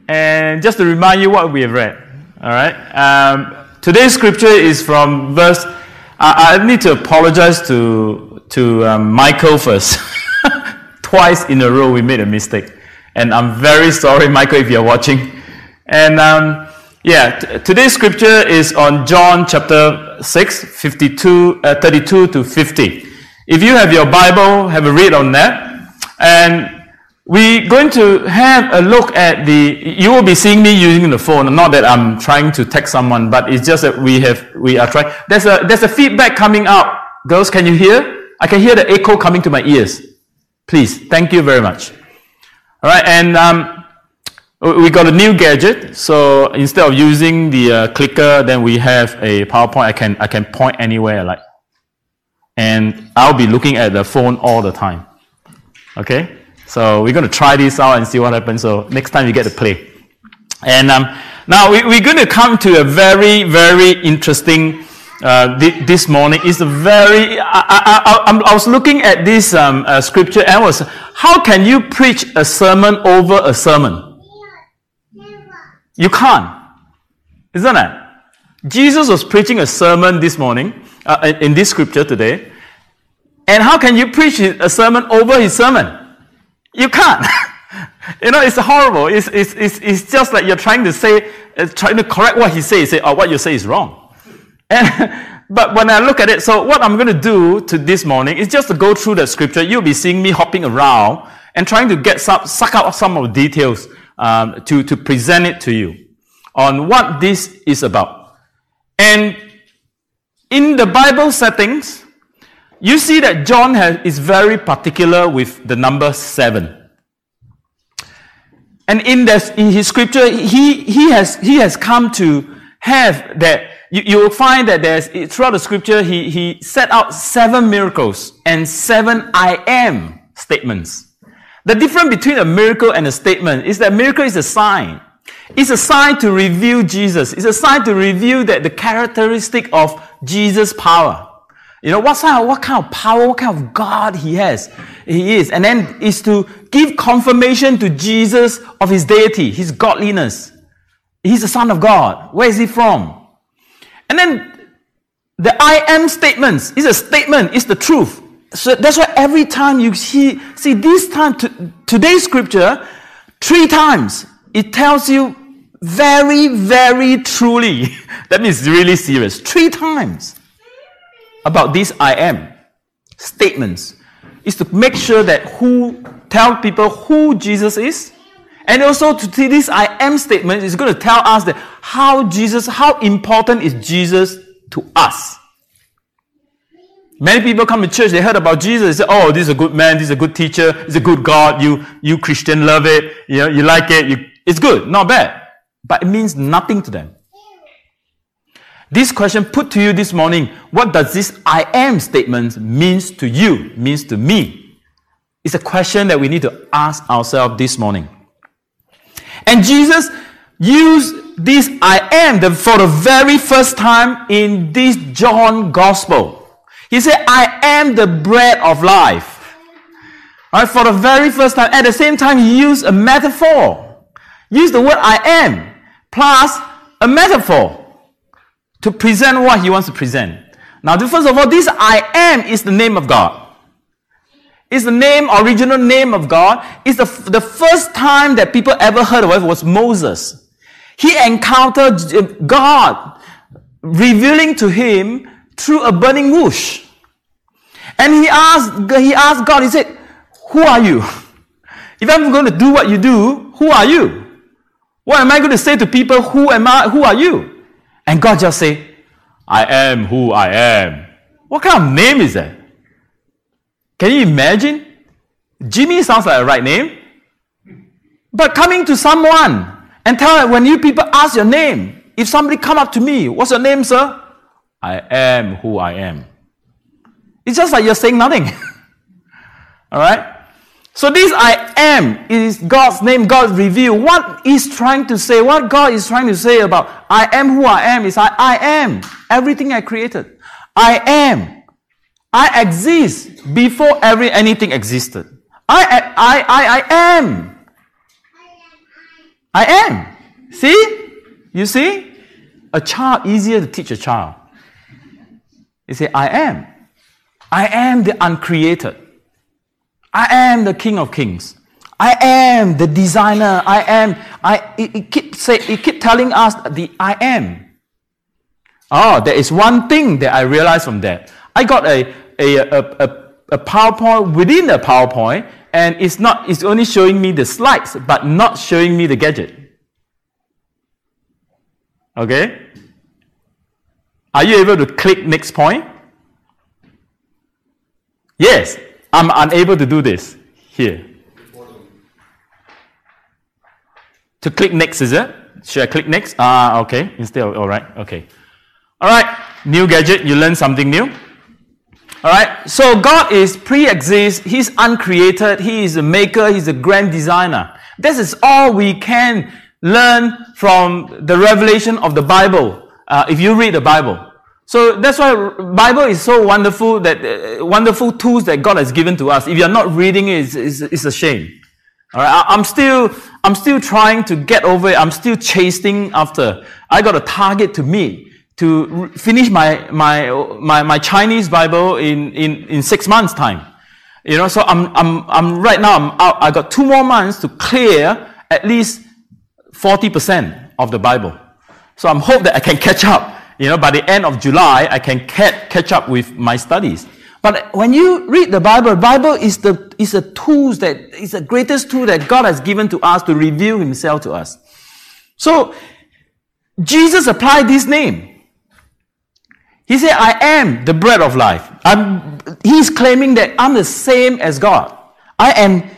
And just to remind you what we have read. All right. Today's scripture is from verse. I need to apologize to Michael first. Twice in a row we made a mistake, and I'm very sorry, Michael, if you're watching. And today's scripture is on John chapter 6, 32 to 50. If you have your Bible, have a read on that. And we're going to have a look at you will be seeing me using the phone. Not that I'm trying to text someone, but it's just that we are trying. There's a feedback coming out. Girls, can you hear? I can hear the echo coming to my ears. Please, thank you very much. All right, and we got a new gadget. So instead of using the clicker, then we have a PowerPoint. I can point anywhere I like. And I'll be looking at the phone all the time. Okay? So we're going to try this out and see what happens. So next time you get to play. And now we're going to come to a very, very interesting this morning. It's a very... I was looking at this scripture and how can you preach a sermon over a sermon? You can't. Isn't it? Jesus was preaching a sermon this morning, in this scripture today. And how can you preach a sermon over his sermon? You can't. It's horrible. It's just like you're trying to correct what he says. Say, what you say is wrong. But when I look at it, so what I'm going to do this morning is just to go through the scripture. You'll be seeing me hopping around and trying to suck out some of the details to present it to you on what this is about. And in the Bible settings, you see that John is very particular with the number 7. And in his scripture, he has come to have that. You will find that throughout the scripture, he set out 7 miracles and 7 I am statements. The difference between a miracle and a statement is that miracle is a sign. It's a sign to reveal Jesus. It's a sign to reveal the characteristic of Jesus' power. What kind of power, what kind of God he is. And then is to give confirmation to Jesus of his deity, his godliness. He's the Son of God. Where is he from? And then the I am statements is a statement, it's the truth. So that's why every time you see this time, today's scripture, 3 times, it tells you very, very truly, that means really serious, 3 times about these I am statements is to make sure that tell people who Jesus is, and also to see this I am statement is going to tell us that how important is Jesus to us. Many people come to church, they heard about Jesus, they say, oh, this is a good man, this is a good teacher, this is a good God, you Christian love it, you like it, it's good, not bad. But it means nothing to them. This question put to you this morning, what does this I am statement means to you, means to me? It's a question that we need to ask ourselves this morning. And Jesus used this I am for the very first time in this John Gospel. He said, I am the bread of life. All right, for the very first time. At the same time, he used a metaphor. Used the word I am plus a metaphor to present what he wants to present. Now, first of all, this I am is the name of God. It's the original name of God. It's the first time that people ever heard of it was Moses. He encountered God revealing to him through a burning bush. And he asked God, he said, who are you? If I'm going to do what you do, who are you? What am I going to say to people? Who am I? Who are you? And God just said, I am who I am. What kind of name is that? Can you imagine? Jimmy sounds like a right name. But coming to someone and tell when you people ask your name, if somebody come up to me, what's your name, sir? I am who I am. It's just like you're saying nothing. All right? So this I am is God's name, God's reveal. What He's trying to say, what God is trying to say about I am who I am is I am everything I created. I am. I exist before anything existed. I am. I am. See? You see? A child, easier to teach a child. You say, I am. I am the uncreated. I am the King of Kings. I am the designer. I am. It keep telling us the I am. Oh, there is one thing that I realized from that. I got a PowerPoint within the PowerPoint, and it's only showing me the slides, but not showing me the gadget. Okay? Are you able to click next point? Yes, I'm unable to do this here. To click next, is it? Should I click next? Okay. Instead of, all right. Okay. All right. New gadget. You learn something new. All right. So God is pre-exist. He's uncreated. He is a maker. He's a grand designer. This is all we can learn from the revelation of the Bible. If you read the Bible. So that's why Bible is so wonderful, that wonderful tools that God has given to us. If you're not reading it, it's a shame. All right, I'm still trying to get over it. I'm still chasing after. I got a target to meet to finish my Chinese Bible in 6 months' time. You know, so I'm right now I'm out. I got 2 more months to clear at least 40% of the Bible. So I'm hope that I can catch up. You know, by the end of July, I can catch up with my studies. But when you read the Bible is a tool that is the greatest tool that God has given to us to reveal Himself to us. So Jesus applied this name. He said, I am the bread of life. He's claiming that I'm the same as God. I am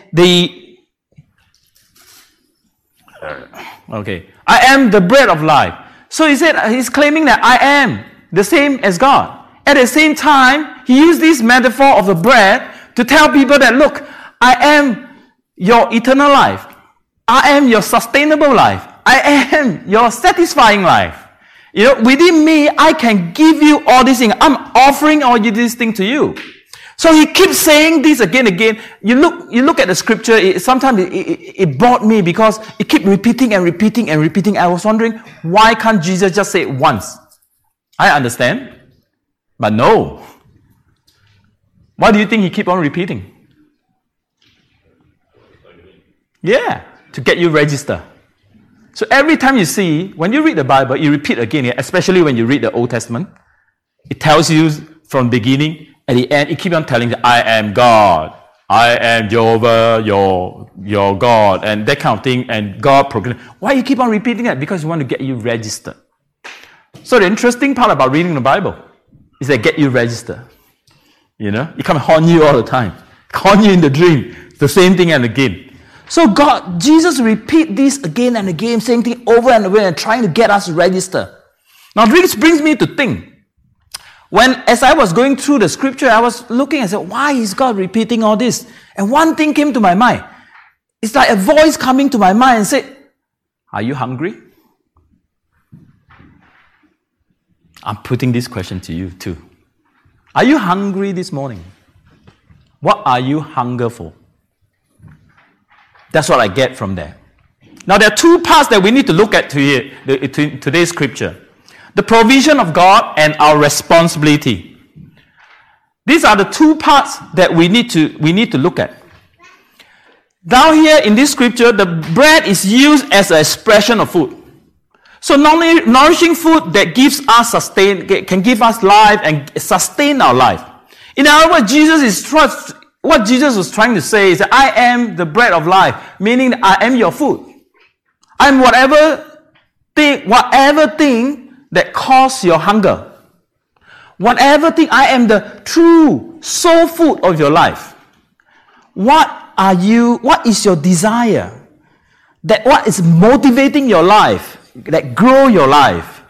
I am the bread of life. So he's claiming that I am the same as God. At the same time, he used this metaphor of the bread to tell people that, look, I am your eternal life. I am your sustainable life. I am your satisfying life. You know, within me, I can give you all these things. I'm offering all these things to you. So he keeps saying this again and again. You look at the scripture, sometimes it bored me because it kept repeating and repeating and repeating. I was wondering, why can't Jesus just say it once? I understand. But no. Why do you think he keep on repeating? Yeah, to get you register. So every time you see, when you read the Bible, you repeat again, especially when you read the Old Testament. It tells you from beginning, at the end, it keeps on telling you, I am God. I am Jehovah, your God, and that kind of thing, and God proclaims. Why you keep on repeating that? Because we want to get you registered. So the interesting part about reading the Bible is they get you registered. You know, it can haunt you all the time. Haunt you in the dream. The same thing and again. So Jesus repeat this again and again, same thing over and over and trying to get us registered. Now this brings me to think. As I was going through the scripture, I was looking and said, why is God repeating all this? And one thing came to my mind. It's like a voice coming to my mind and said, are you hungry? I'm putting this question to you too. Are you hungry this morning? What are you hunger for? That's what I get from there. Now there are 2 parts that we need to look at today's scripture. The provision of God and our responsibility. These are the 2 parts that we need to look at. Down here in this scripture, the bread is used as an expression of food. So nourishing food that gives us can give us life and sustain our life. In other words, what Jesus was trying to say is that I am the bread of life, meaning that I am your food. I'm whatever thing that causes your hunger. Whatever thing, I am the true soul food of your life. What is your desire? What is motivating your life? That grow your life?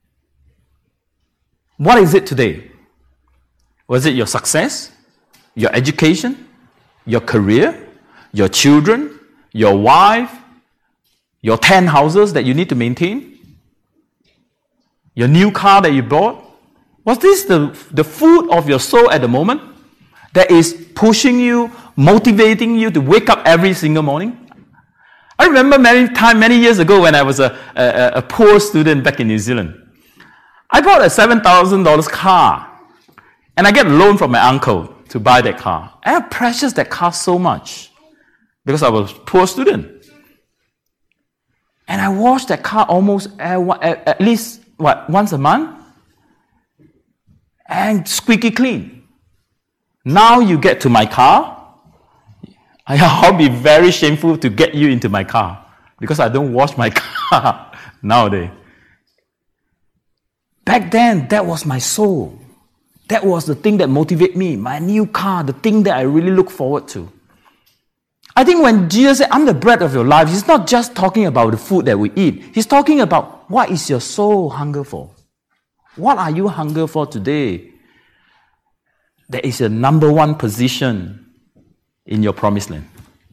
What is it today? Was it your success? Your education? Your career? Your children? Your wife? Your 10 houses that you need to maintain? Your new car that you bought? Was this the food of your soul at the moment that is pushing you, motivating you to wake up every single morning? I remember many years ago when I was a poor student back in New Zealand. I bought a $7,000 car, and I get a loan from my uncle to buy that car. I precious that car so much because I was a poor student. And I wash that car almost at least, once a month? And squeaky clean. Now you get to my car, I'll be very shameful to get you into my car because I don't wash my car nowadays. Back then, that was my soul. That was the thing that motivated me. My new car, the thing that I really look forward to. I think when Jesus said, I'm the bread of your life, he's not just talking about the food that we eat. He's talking about what is your soul hunger for? What are you hunger for today? That is your number one position in your promised land.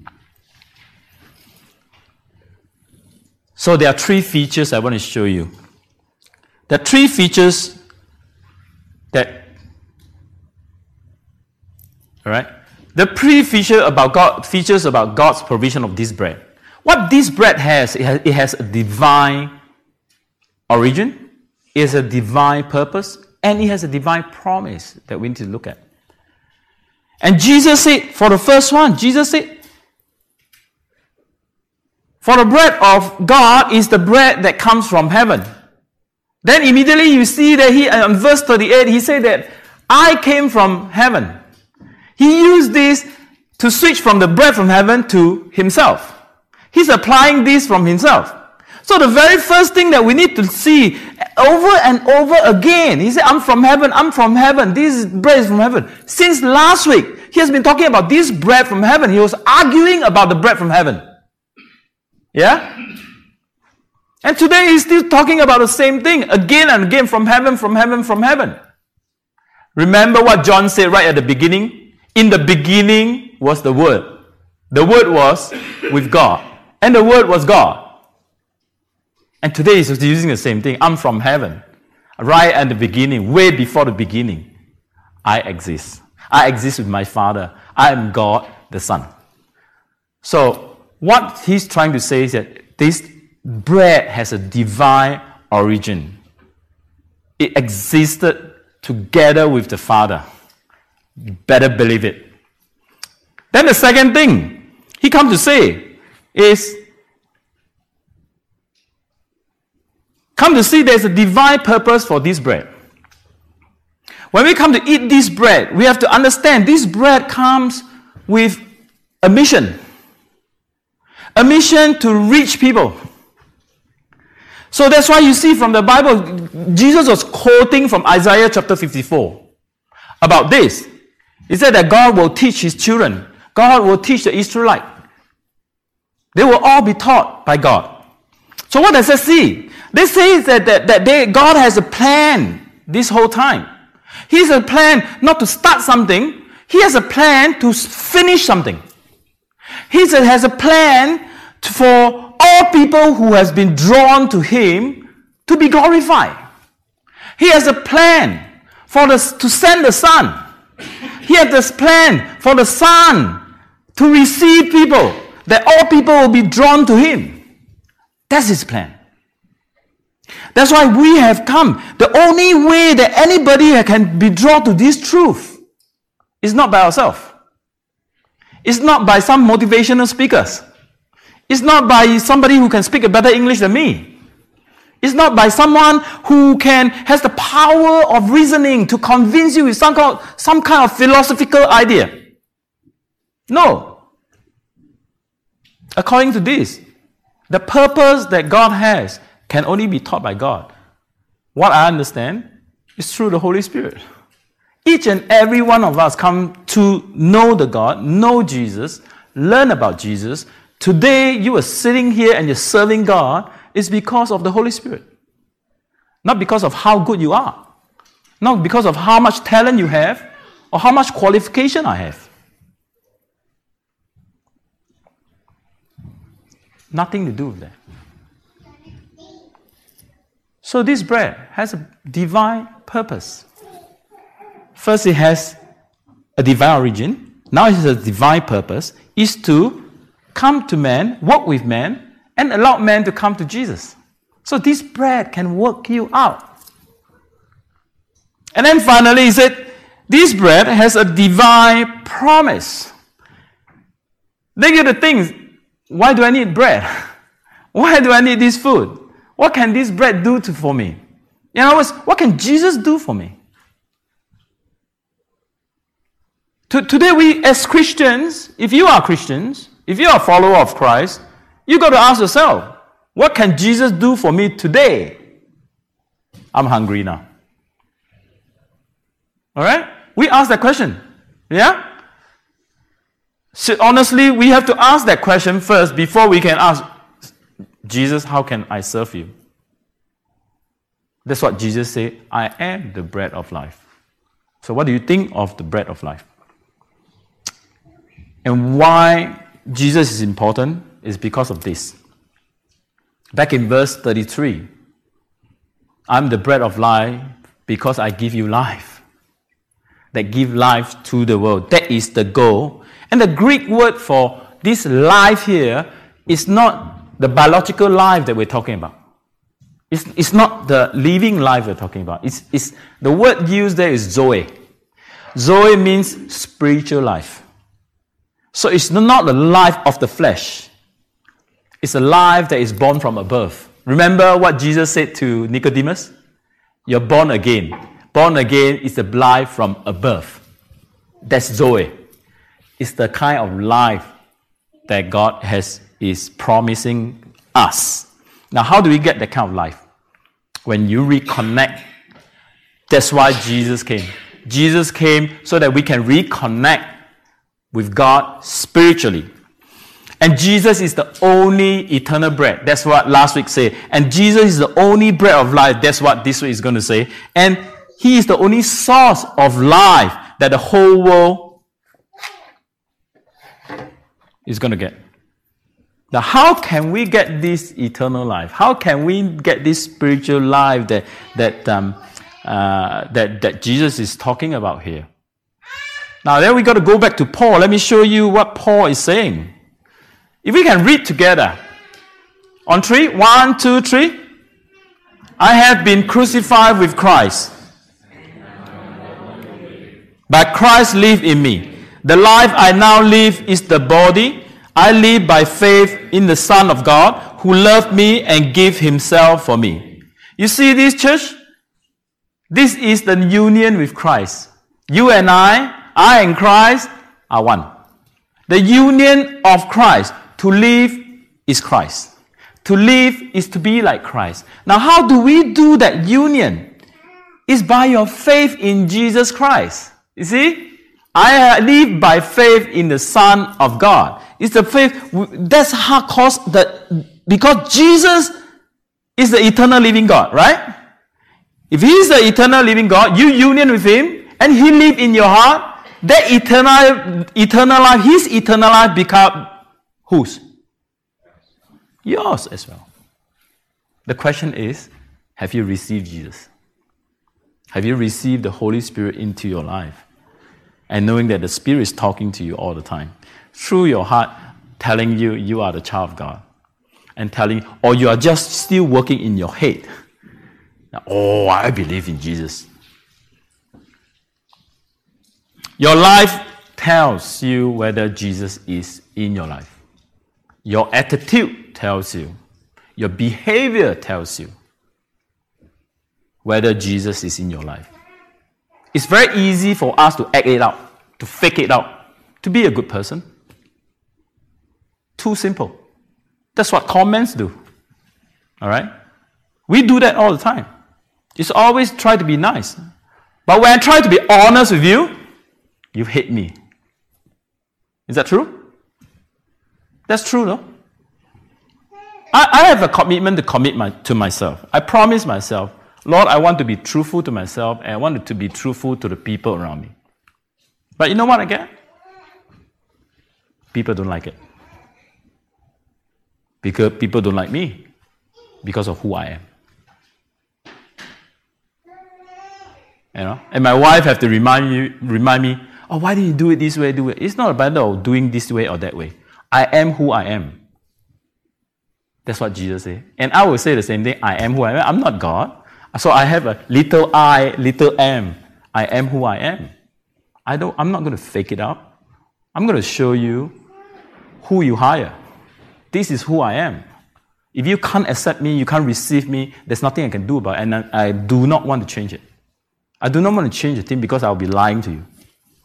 So there are three features I want to show you. There are three features that, all right? The features about God's provision of this bread. What this bread has, it has a divine origin, it has a divine purpose, and it has a divine promise that we need to look at. And Jesus said, for the first one, Jesus said, for the bread of God is the bread that comes from heaven. Then immediately you see that on verse 38, he said that I came from heaven. He used this to switch from the bread from heaven to himself. He's applying this from himself. So the very first thing that we need to see over and over again, he said, I'm from heaven, this bread is from heaven. Since last week, he has been talking about this bread from heaven. He was arguing about the bread from heaven. Yeah? And today he's still talking about the same thing, again and again, from heaven, from heaven, from heaven. Remember what John said right at the beginning? In the beginning was the Word. The Word was with God. And the Word was God. And today he's using the same thing. I'm from heaven. Right at the beginning, way before the beginning, I exist. I exist with my Father. I am God the Son. So what he's trying to say is that this bread has a divine origin. It existed together with the Father. You better believe it. Then the second thing he comes to say is, come to see there's a divine purpose for this bread. When we come to eat this bread, we have to understand this bread comes with a mission. A mission to reach people. So that's why you see from the Bible, Jesus was quoting from Isaiah chapter 54 about this. He said that God will teach his children. God will teach the Israelites. They will all be taught by God. So what does that see? They say that God has a plan this whole time. He has a plan not to start something. He has a plan to finish something. He has a plan for all people who has been drawn to him to be glorified. He has a plan to send the Son. He has this plan for the Son to receive people, that all people will be drawn to him. That's his plan. That's why we have come. The only way that anybody can be drawn to this truth is not by ourselves. It's not by some motivational speakers. It's not by somebody who can speak a better English than me. It's not by someone who has the power of reasoning to convince you with some kind of philosophical idea. No. According to this, the purpose that God has can only be taught by God. What I understand is through the Holy Spirit. Each and every one of us come to know the God, know Jesus, learn about Jesus. Today you are sitting here and you're serving God is because of the Holy Spirit. Not because of how good you are. Not because of how much talent you have or how much qualification I have. Nothing to do with that. So this bread has a divine purpose. First, it has a divine origin. Now it has a divine purpose. Is to come to man, walk with man, and allowed man to come to Jesus. So this bread can work you out. And then finally he said, this bread has a divine promise. Then you have to think, why do I need bread? Why do I need this food? What can this bread do for me? In other words, what can Jesus do for me? Today we as Christians, if you are Christians, if you are a follower of Christ, you got to ask yourself, what can Jesus do for me today? I'm hungry now. All right? We ask that question. Yeah? So honestly, we have to ask that question first before we can ask, Jesus, how can I serve you? That's what Jesus said, I am the bread of life. So what do you think of the bread of life? And why Jesus is important is because of this. Back in verse 33, I'm the bread of life because I give you life. That give life to the world. That is the goal. And the Greek word for this life here is not the biological life that we're talking about. It's not the living life we're talking about. It's the word used there is Zoe. Zoe means spiritual life. So it's not the life of the flesh. It's a life that is born from above. Remember what Jesus said to Nicodemus? You're born again. Born again is the life from above. That's Zoe. It's the kind of life that God is promising us. Now, how do we get that kind of life? When you reconnect. That's why Jesus came. Jesus came so that we can reconnect with God spiritually. And Jesus is the only eternal bread. That's what last week said. And Jesus is the only bread of life. That's what this week is going to say. And He is the only source of life that the whole world is going to get. Now, how can we get this eternal life? How can we get this spiritual life that Jesus is talking about here? Now, then we got to go back to Paul. Let me show you what Paul is saying. If we can read together. On 3, 1, 2, 3. I have been crucified with Christ, but Christ lives in me. The life I now live is the body. I live by faith in the Son of God who loved me and gave Himself for me. You see this, church? This is the union with Christ. You and I and Christ are one. The union of Christ. To live is Christ. To live is to be like Christ. Now, how do we do that union? It's by your faith in Jesus Christ. You see? I live by faith in the Son of God. It's the faith, that's how because Jesus is the eternal living God, right? If He is the eternal living God, you union with Him, and He lives in your heart, that eternal life, His eternal life become whose? Yours as well. The question is, have you received Jesus? Have you received the Holy Spirit into your life? And knowing that the Spirit is talking to you all the time. Through your heart, telling you you are the child of God. And telling, or you are just still working in your head. Oh, I believe in Jesus. Your life tells you whether Jesus is in your life. Your attitude tells you. Your behavior tells you whether Jesus is in your life. It's very easy for us to act it out, to fake it out, to be a good person. Too simple. That's what comments do. All right? We do that all the time. It's always try to be nice. But when I try to be honest with you, you hate me. Is that true? That's true, no? I have a commitment to commit to myself. I promise myself, Lord, I want to be truthful to myself and I want to be truthful to the people around me. But you know what I get? People don't like it. Because people don't like me because of who I am. You know? And my wife have to remind me, oh, why didn't you do it this way, do it? It's not a matter of doing this way or that way. I am who I am. That's what Jesus said. And I will say the same thing. I am who I am. I'm not God. So I have a little I, little m. I am who I am. I'm not going to fake it out. I'm going to show you who you hire. This is who I am. If you can't accept me, you can't receive me, there's nothing I can do about it. And I do not want to change it. I do not want to change the thing because I'll be lying to you.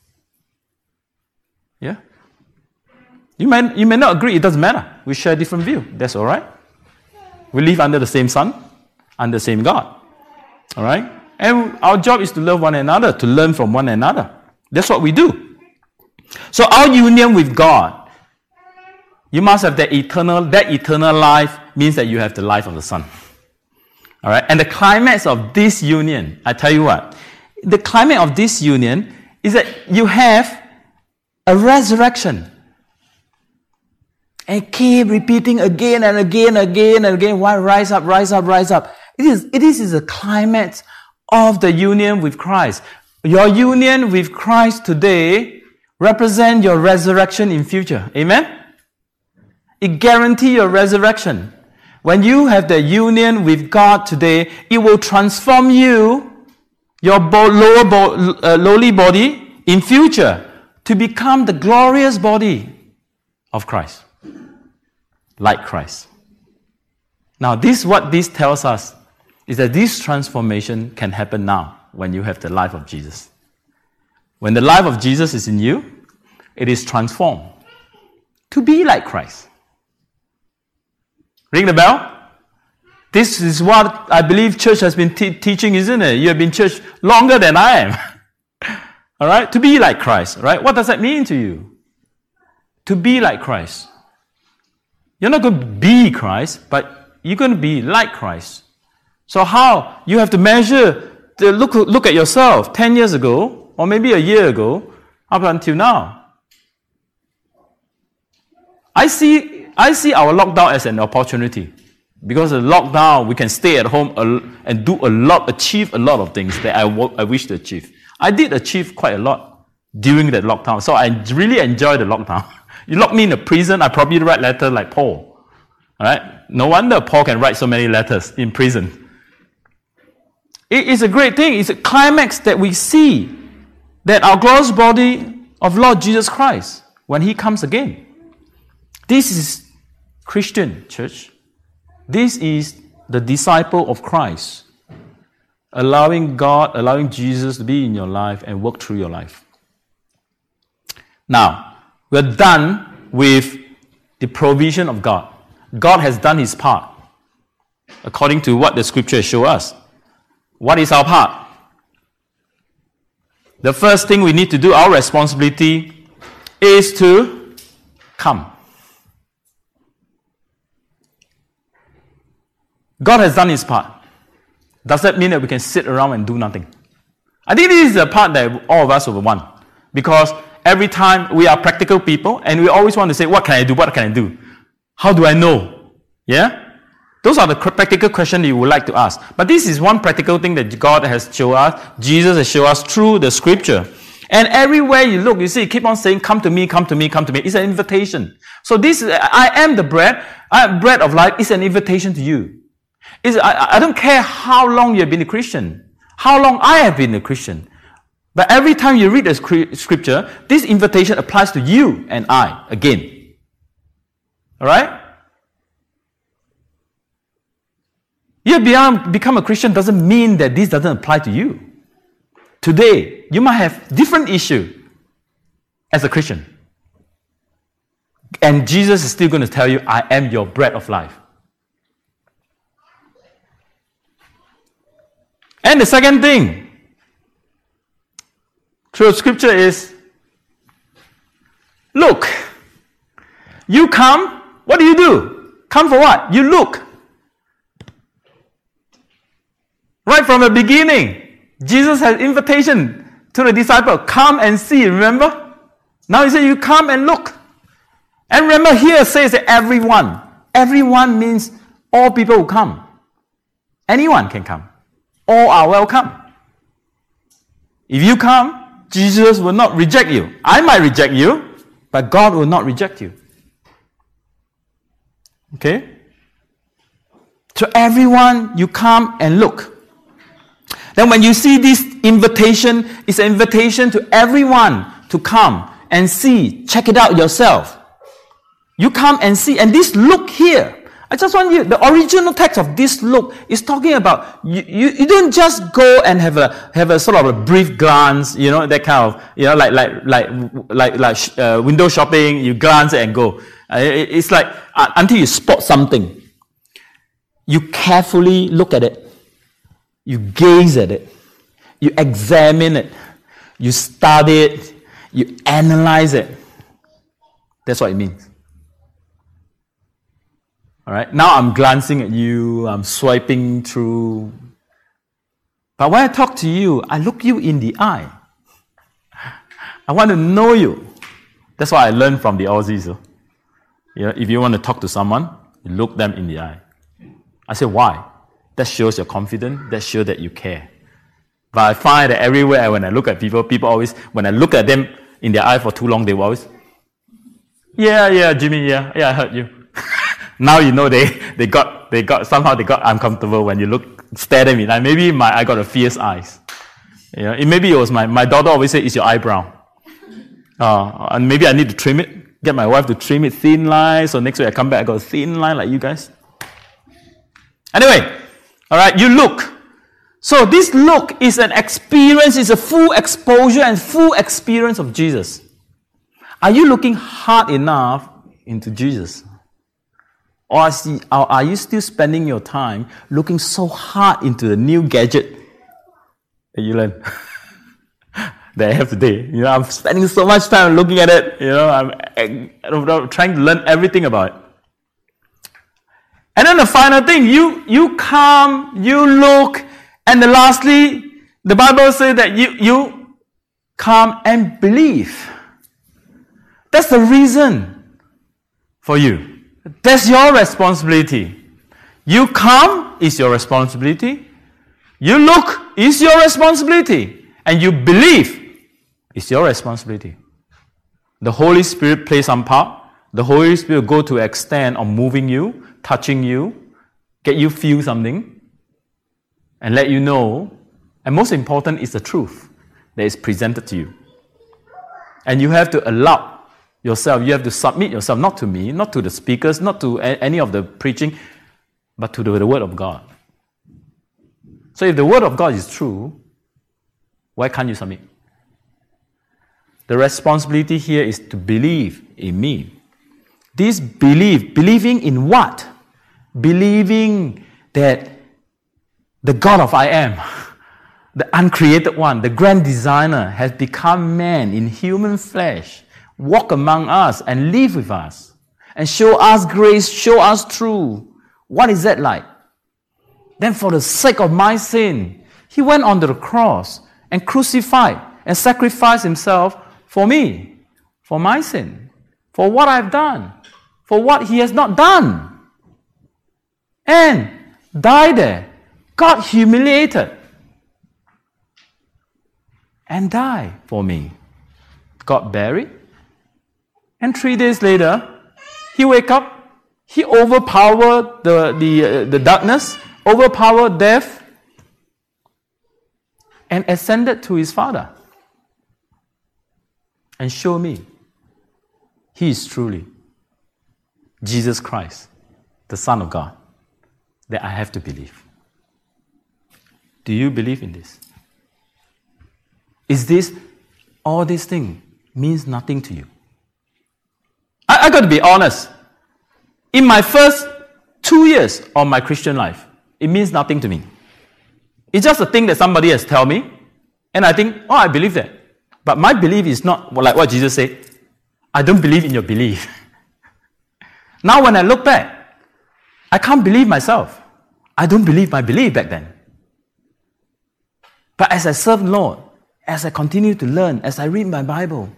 Yeah? You may not agree, it doesn't matter. We share a different view. That's all right. We live under the same sun, under the same God. All right? And our job is to love one another, to learn from one another. That's what we do. So our union with God, you must have that eternal life means that you have the life of the Son. All right? And the climax of this union, I tell you what, the climax of this union is that you have a resurrection. And keep repeating again and again and again. Why? Rise up, rise up, rise up. It is the climax of the union with Christ. Your union with Christ today represents your resurrection in future. Amen? It guarantees your resurrection. When you have the union with God today, it will transform you, your lowly body, in future to become the glorious body of Christ. Like Christ. Now, what this tells us is that this transformation can happen now when you have the life of Jesus. When the life of Jesus is in you, it is transformed to be like Christ. Ring the bell? This is what I believe church has been teaching, isn't it? You have been church longer than I am. All right? To be like Christ, right? What does that mean to you? To be like Christ. You're not going to be Christ, but you're going to be like Christ. So how? You have to measure, look at yourself 10 years ago, or maybe a year ago, up until now. I see our lockdown as an opportunity. Because of lockdown, we can stay at home and achieve a lot of things that I wish to achieve. I did achieve quite a lot during that lockdown, so I really enjoyed the lockdown. You lock me in a prison, I probably write letters like Paul. All right? No wonder Paul can write so many letters in prison. It is a great thing. It's a climax that we see that our glorious body of Lord Jesus Christ, when He comes again. This is Christian church. This is the disciple of Christ. Allowing God, allowing Jesus to be in your life and work through your life. Now, we're done with the provision of God. God has done His part, according to what the scriptures show us. What is our part? The first thing we need to do, our responsibility, is to come. God has done His part. Does that mean that we can sit around and do nothing? I think this is the part that all of us will want. Because every time we are practical people and we always want to say, what can I do? What can I do? How do I know? Yeah? Those are the practical questions you would like to ask. But this is one practical thing that God has shown us, Jesus has shown us through the scripture. And everywhere you look, you see, keep on saying, come to me, come to me, come to me. It's an invitation. So this, I am the bread, bread of life, is an invitation to you. I don't care how long you have been a Christian, how long I have been a Christian. But every time you read the scripture, this invitation applies to you and I again. All right? You become a Christian doesn't mean that this doesn't apply to you. Today, you might have different issue as a Christian. And Jesus is still going to tell you, I am your bread of life. And the second thing through scripture is, look. You come, what do? Come for what? You look. Right from the beginning, Jesus has invitation to the disciple, come and see, remember? Now he said, you come and look. And remember here it says that everyone. Everyone means all people who come. Anyone can come. All are welcome. If you come, Jesus will not reject you. I might reject you, but God will not reject you. Okay? To everyone, you come and look. Then when you see this invitation, it's an invitation to everyone to come and see. Check it out yourself. You come and see. And this look here, I just want you, the original text of this look is talking about, you don't just go and have a sort of a brief glance, that kind of, like window shopping, you glance and go. It's like, until you spot something. You carefully look at it. You gaze at it. You examine it. You study it. You analyze it. That's what it means. All right? Now I'm glancing at you. I'm swiping through. But when I talk to you, I look you in the eye. I want to know you. That's what I learned from the Aussies. If you want to talk to someone, you look them in the eye. I say, why? That shows you're confident. That shows that you care. But I find that everywhere when I look at people always, when I look at them in their eye for too long, they will always, yeah, Jimmy, yeah, I heard you. Now you know they got uncomfortable when you stare at me. Like maybe I got a fierce eyes. Maybe it was my daughter always say, it's your eyebrow. And maybe I need to trim it. Get my wife to trim it thin line. So next week I come back, I got a thin line like you guys. Anyway, all right, you look. So this look is an experience, it's a full exposure and full experience of Jesus. Are you looking hard enough into Jesus? Or are you still spending your time looking so hard into the new gadget that you learn? That I have today. I'm spending so much time looking at it. I'm trying to learn everything about it. And then the final thing, you come, you look, and then lastly, the Bible says that you come and believe. That's the reason for you. That's your responsibility. You come is your responsibility. You look is your responsibility. And you believe is your responsibility. The Holy Spirit plays some part. The Holy Spirit will go to extent of moving you, touching you, get you feel something, and let you know. And most important is the truth that is presented to you. And you have to allow yourself, you have to submit yourself, not to me, not to the speakers, not to any of the preaching, but to the Word of God. So if the Word of God is true, why can't you submit? The responsibility here is to believe in me. This believing in what? Believing that the God of I am, the uncreated one, the grand designer, has become man in human flesh, walk among us and live with us, and show us grace, show us truth. What is that like? Then for the sake of my sin, he went on the cross and crucified and sacrificed himself for me, for my sin, for what I've done, for what he has not done. And died there, got humiliated, and died for me. Got buried, and 3 days later, he wake up, he overpowered the darkness, overpowered death, and ascended to his Father. And show me, he is truly Jesus Christ, the Son of God, that I have to believe. Do you believe in this? Is this, all these things means nothing to you? I got to be honest. In my first 2 years of my Christian life, it means nothing to me. It's just a thing that somebody has told me, and I think, I believe that. But my belief is not like what Jesus said. I don't believe in your belief. Now when I look back, I can't believe myself. I don't believe my belief back then. But as I serve the Lord, as I continue to learn, as I read my Bible,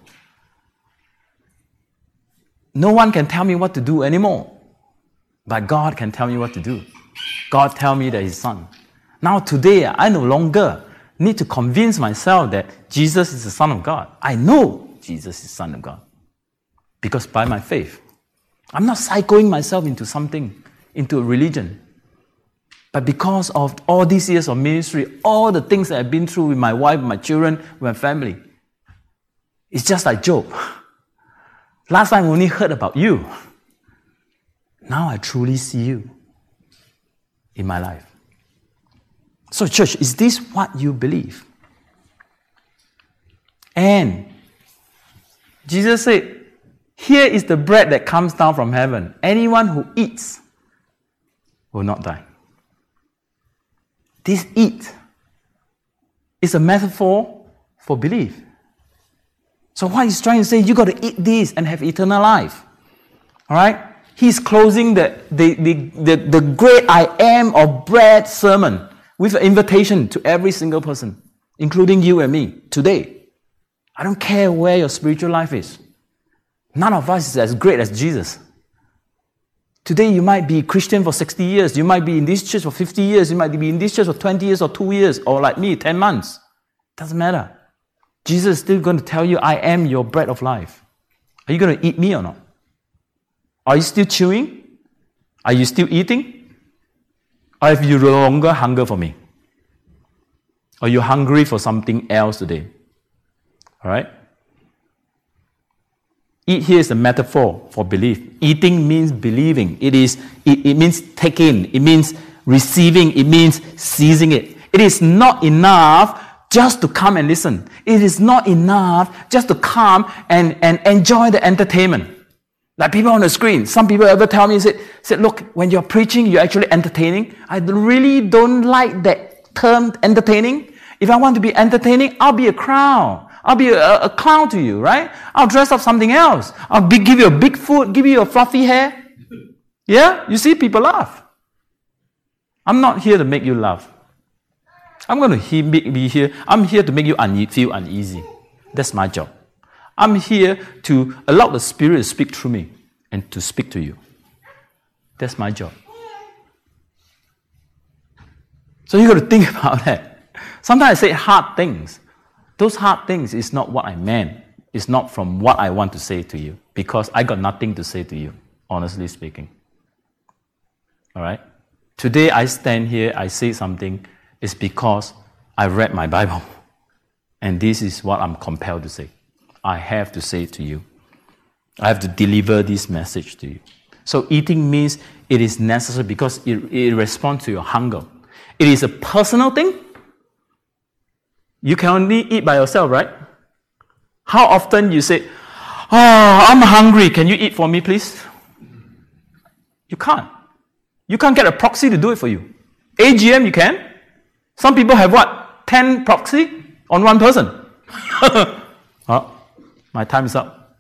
no one can tell me what to do anymore. But God can tell me what to do. God tell me that His Son. Now today, I no longer need to convince myself that Jesus is the Son of God. I know Jesus is the Son of God. Because by my faith, I'm not psychoing myself into something, into a religion. But because of all these years of ministry, all the things that I've been through with my wife, my children, with my family, it's just like Job. Last time I only heard about you. Now I truly see you in my life. So church, is this what you believe? And Jesus said, here is the bread that comes down from heaven. Anyone who eats will not die. This eat is a metaphor for belief. So what he's trying to say, you got to eat this and have eternal life. All right? He's closing the great I am of bread sermon with an invitation to every single person, including you and me, today. I don't care where your spiritual life is. None of us is as great as Jesus. Today you might be Christian for 60 years. You might be in this church for 50 years. You might be in this church for 20 years or 2 years. Or like me, 10 months. Doesn't matter. Jesus is still going to tell you, I am your bread of life. Are you going to eat me or not? Are you still chewing? Are you still eating? Or have you no longer hunger for me? Are you hungry for something else today? All right? Eat here is a metaphor for belief. Eating means believing. It means taking. It means receiving. It means seizing it. It is not enough just to come and listen. It is not enough just to come and enjoy the entertainment. Like people on the screen. Some people ever tell me, said, look, when you're preaching, you're actually entertaining. I really don't like that term, entertaining. If I want to be entertaining, I'll be a clown. I'll be a clown to you, right? I'll dress up something else. Give you a big foot, give you a fluffy hair. Yeah? You see, people laugh. I'm not here to make you laugh. I'm going to be here. I'm here to make you feel uneasy. That's my job. I'm here to allow the Spirit to speak through me and to speak to you. That's my job. So you got to think about that. Sometimes I say hard things. Those hard things is not what I meant. It's not from what I want to say to you. Because I got nothing to say to you, honestly speaking. All right? Today I stand here, I say something, it's because I read my Bible. And this is what I'm compelled to say. I have to say it to you. I have to deliver this message to you. So eating means it is necessary because it responds to your hunger. It is a personal thing. You can only eat by yourself, right? How often you say, I'm hungry, can you eat for me, please? You can't. You can't get a proxy to do it for you. AGM, you can. Some people have what? 10 proxy on one person. My time is up.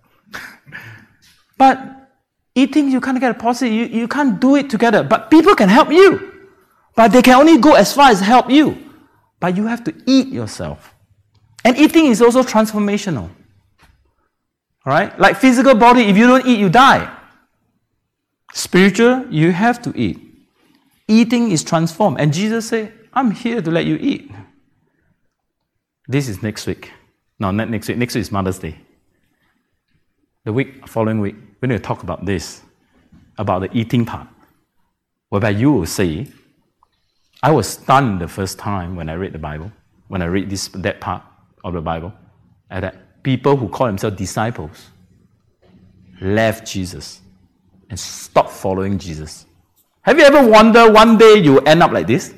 But eating, you can't get a proxy. You can't do it together. But people can help you. But they can only go as far as help you. But you have to eat yourself. And eating is also transformational. All right? Like physical body, if you don't eat, you die. Spiritual, you have to eat. Eating is transformed. And Jesus said, I'm here to let you eat. This is next week. No, not next week. Next week is Mother's Day. The following week, we're going to talk about this, about the eating part. Whereby you will say, I was stunned the first time when I read the Bible, when I read that part of the Bible, and that people who call themselves disciples left Jesus and stopped following Jesus. Have you ever wondered one day you will end up like this?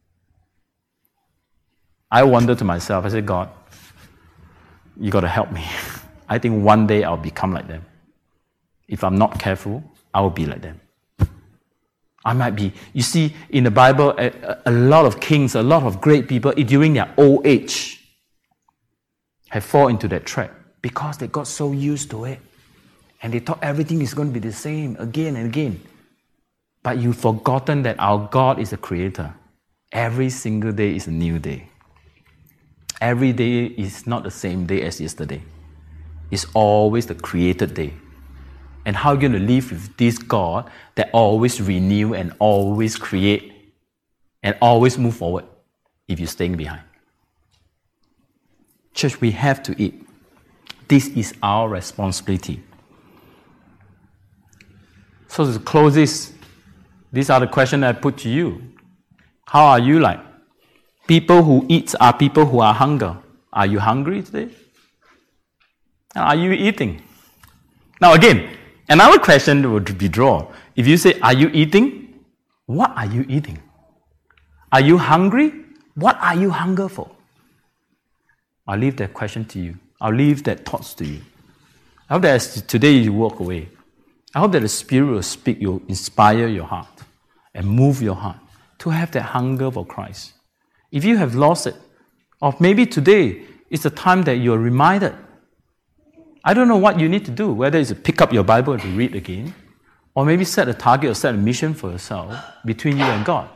I wonder to myself, I said, God, you got to help me. I think one day I'll become like them. If I'm not careful, I will be like them. I might be. You see, in the Bible, a lot of kings, a lot of great people, during their old age, have fallen into that trap because they got so used to it. And they thought everything is going to be the same again and again. But you've forgotten that our God is a creator. Every single day is a new day. Every day is not the same day as yesterday. It's always the created day. And how are you going to live with this God that always renew and always create and always move forward if you're staying behind? Church, we have to eat. This is our responsibility. So to close this, these are the questions I put to you. How are you like? People who eat are people who are hungry. Are you hungry today? Are you eating? Now again, another question would be drawn. If you say, are you eating? What are you eating? Are you hungry? What are you hungry for? I'll leave that question to you. I'll leave that thoughts to you. I hope that as today you walk away, I hope that the Spirit will speak, will inspire your heart and move your heart to have that hunger for Christ. If you have lost it, or maybe today is the time that you're reminded. I don't know what you need to do, whether it's to pick up your Bible and to read again, or maybe set a target or set a mission for yourself between you and God.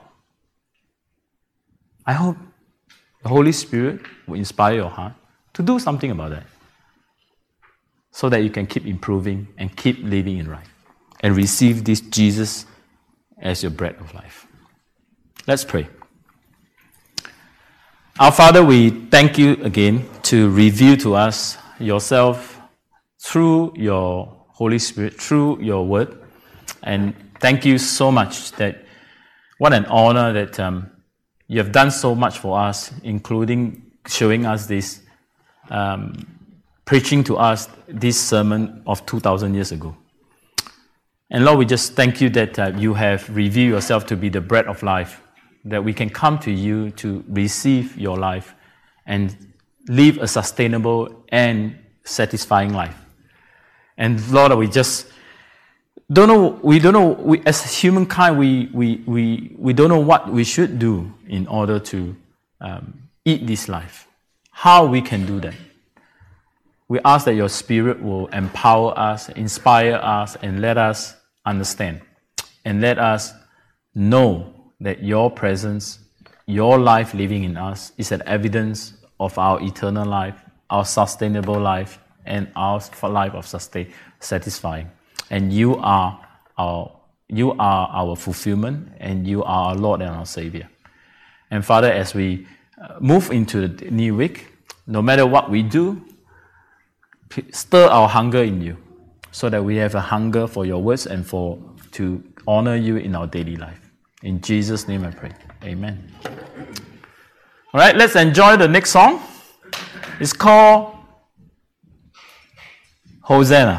I hope the Holy Spirit will inspire your heart to do something about that, so that you can keep improving and keep living in life and receive this Jesus as your bread of life. Let's pray. Our Father, we thank you again to reveal to us yourself through your Holy Spirit, through your word. And thank you so much that what an honor that you have done so much for us, including showing us this, preaching to us this sermon of 2,000 years ago. And Lord, we just thank you that you have revealed yourself to be the bread of life, that we can come to you to receive your life and live a sustainable and satisfying life. And Lord, we just don't know, we as humankind, we don't know what we should do in order to eat this life, how we can do that. We ask that your Spirit will empower us, inspire us, and let us understand. And let us know that your presence, your life living in us is an evidence of our eternal life, our sustainable life, and our life of satisfying. And you are our fulfillment, and you are our Lord and our Savior. And Father, as we move into the new week, no matter what we do, stir our hunger in you, so that we have a hunger for your words and to honor you in our daily life. In Jesus' name I pray. Amen. All right, let's enjoy the next song. It's called Hosanna.